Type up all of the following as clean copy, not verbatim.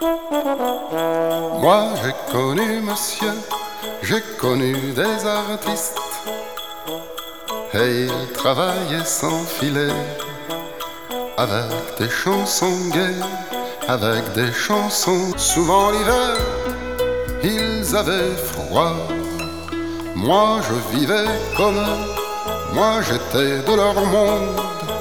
Moi j'ai connu monsieur, j'ai connu des artistes, et ils travaillaient sans filet, avec des chansons gaies, avec des chansons. Souvent l'hiver, ils avaient froid. Moi je vivais comme eux, moi j'étais de leur monde,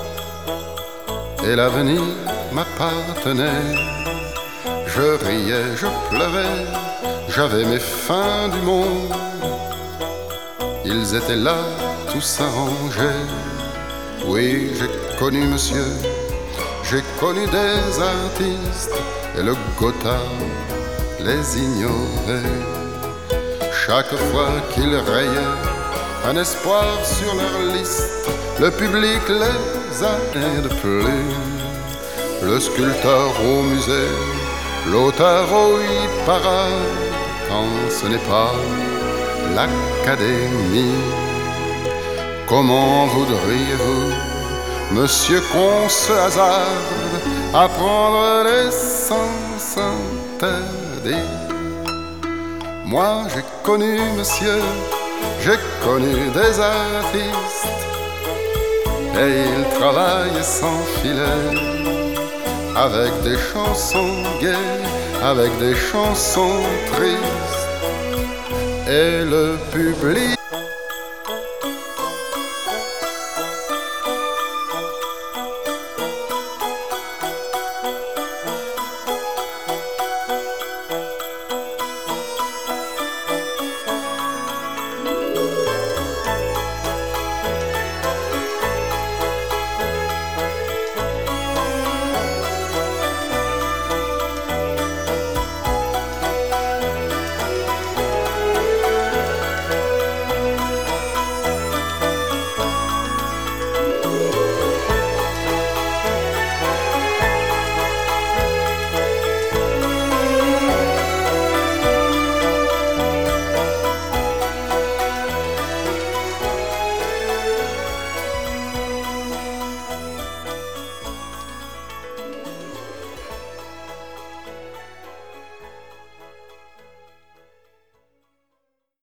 et l'avenir m'appartenait. Je riais, je pleurais, j'avais mes fins du monde. Ils étaient là, tous arrangés. Oui, j'ai connu monsieur, j'ai connu des artistes, et le Gothard les ignorait. Chaque fois qu'ils rayaient un espoir sur leur liste, le public les a de plus. Le sculpteur au musée, l'auteur au hit-parade, quand ce n'est pas l'Académie. Comment voudriez-vous, monsieur, qu'on se hasarde à prendre les sens interdits? Moi j'ai connu monsieur, j'ai connu des artistes, et ils travaillent sans filet, avec des chansons gaies, avec des chansons tristes, et le public